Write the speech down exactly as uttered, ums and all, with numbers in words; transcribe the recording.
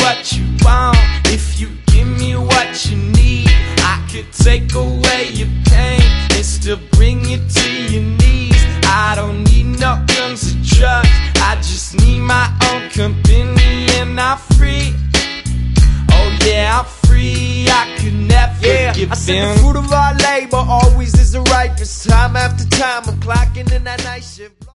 what you want, if you give me what you need, I could take away your pain and still bring you to your knees. I don't need no guns or drugs, I just need my own company and I'm free. Oh yeah, I'm free, I could never yeah, give in. I said the fruit of our labor always is the ripest. Time after time I'm clocking in that night shift.